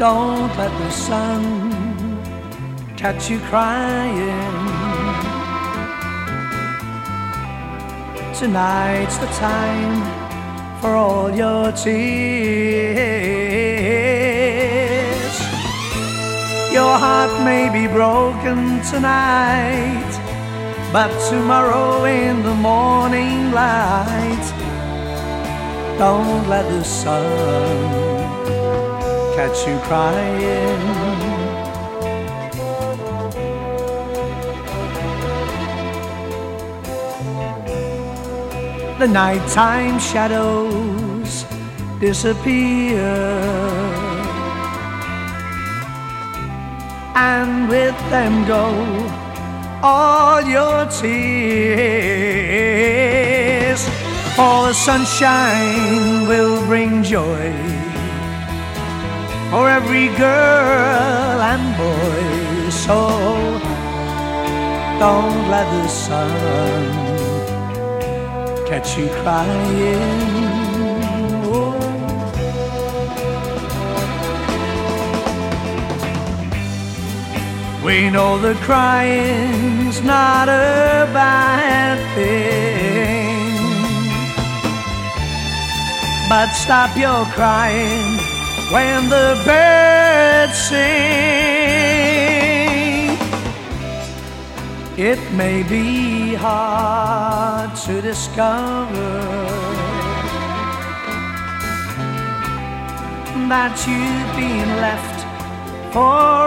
Don't let the sun catch you crying. Tonight's the time for all your tears. Your heart may be broken tonight, but tomorrow in the morning light, don't let the sun catch you crying. The nighttime shadows disappear, and with them go all your tears. For the sunshine will bring joy for every girl and boy. So don't let the sun catch you crying. Oh. We know that crying's not a bad thing, but stop your crying when the birds sing. It may be hard to discover that you've been left for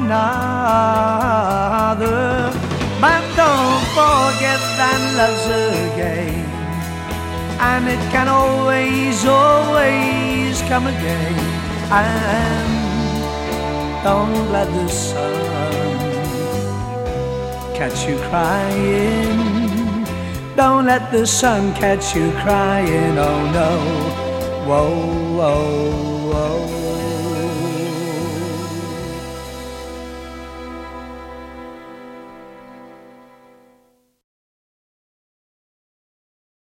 another, but don't forget that love's a game, and it can always, always come again. And don't let the sun catch you crying. Don't let the sun catch you crying. Oh no, whoa, whoa, whoa.